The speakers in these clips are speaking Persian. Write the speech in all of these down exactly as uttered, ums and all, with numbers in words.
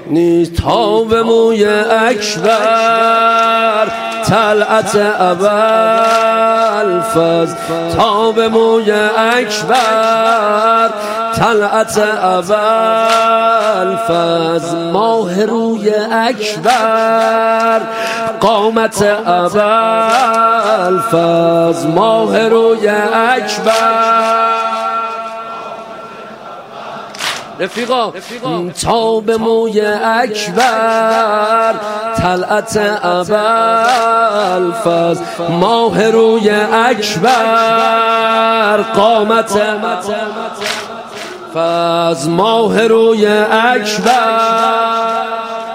نیست تا به موی اکبر طلعت ابوالفضل، تا به موی اکبر طلعت ابوالفضل، ماه روی اکبر قامت ابوالفضل، ماه روی اکبر. رفیقا تا به موی اکبر طلعت ابوالفضل، ماه روی اکبر قامت فضل، ماه روی اکبر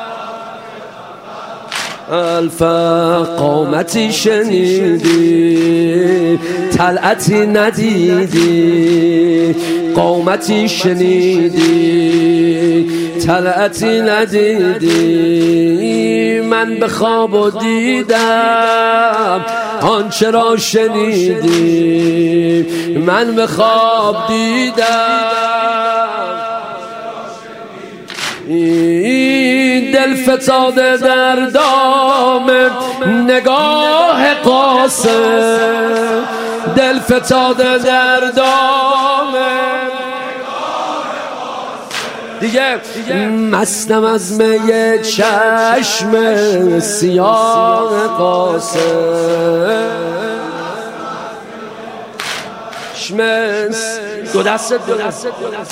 الفا. قامتی شنیدی طلعتی ندیدی، قامتی شنیدی طلعتی ندیدی، من به خواب و دیدم آنچه را شنیدی، من به خواب دیدم دل فتاده در دام نگاه قاسم، دل فتاده در دام دیگه مستم از می چشم سیاه قاسم، دو دست دو دست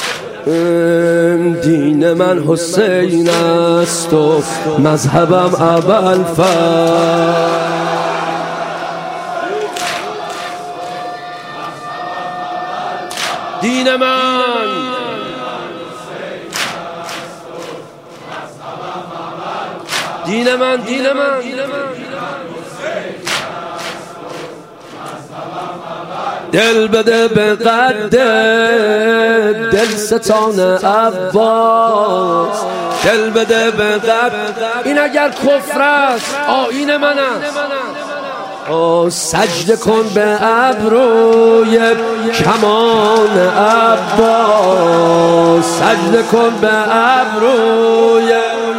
دین من حسین است و مذهبم ابوالفضل، دین من دین من دین من دل بده به قد دل ستان عباس، دل بده به قد. این اگر کفر است آیین من است، سجده کن به ابروی کمان عباس، سجده کن به ابروی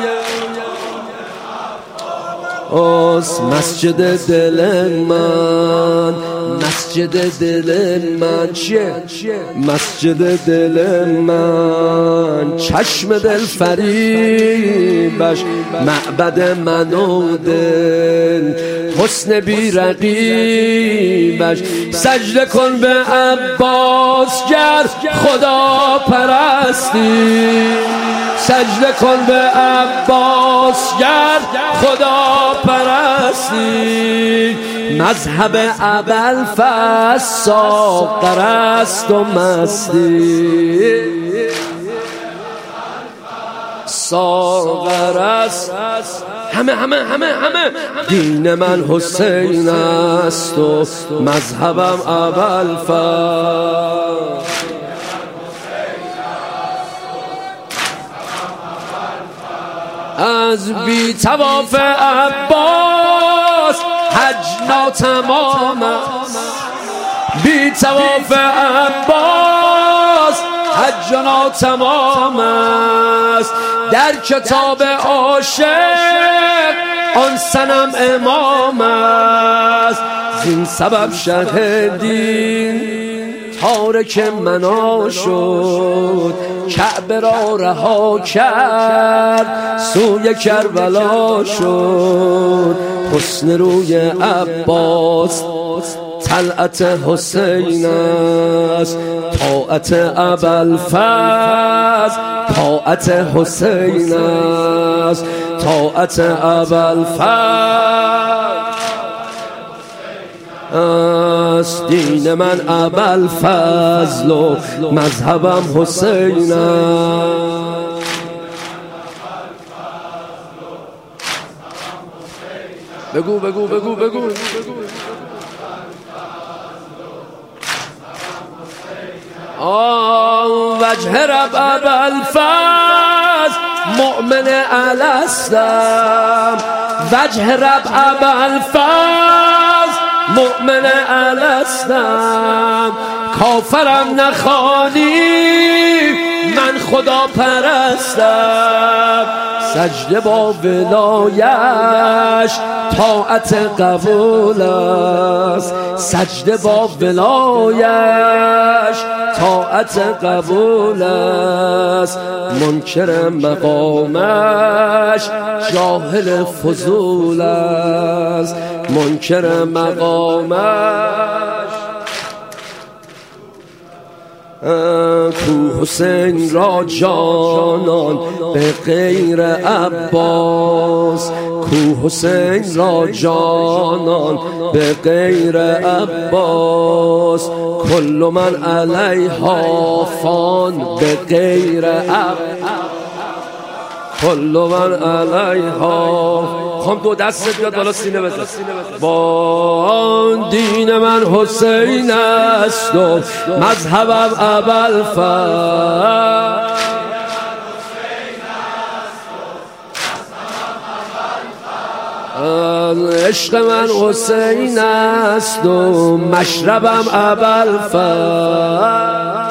آس. مسجد دل من، مسجد دل من چیه؟ مسجد دل من چشم دل فریبش معبد من و دل، حسن بی رقیبش. سجده کن به عباس گر خدا پرستی، سجده کن به عباس گر خدا پرستی. مذهب ابوالفضل ساغر است و مستی، ساغر است همه همه همه همه. دین من حسین است و مذهبم ابوالفضل، از بی طواف عباس حج ناتمام است، بی طواف عباس حج ناتمام است. در کتاب عاشق آن صنم امام است، زین سبب شهدین تارک منا شد، کعبه را رها کرد سوی کربلا شد. حسن روی عباس طلعت حسین است، طاعت ابوالفضل طاعت حسین است، طاعت ابوالفضل است. دین من ابوالفضل و مذهبم حسین است. بگو بگو بگو بگو آه وجه رب ابوالفضل مؤمن الستم، وجه رب ابوالفضل مؤمن الستم. کافرم نخوانی من خدا پرستم، سجده با ولایش طاعت قبول است، سجده با ولایش طاعت قبول است. منکر مقامش جاهل فضول است، منکر مقامش. کو حسین را جانان به غیر عباس، کو حسین را جانان به غیر عباس. کل من علیها فان به غیر عباس، کل من علیها. خواهم دو دست بیاد بالا سینه بزن. با دین من حسین است و مذهبم ابوالفضل، عشق من حسین است و مشربم ابوالفضل.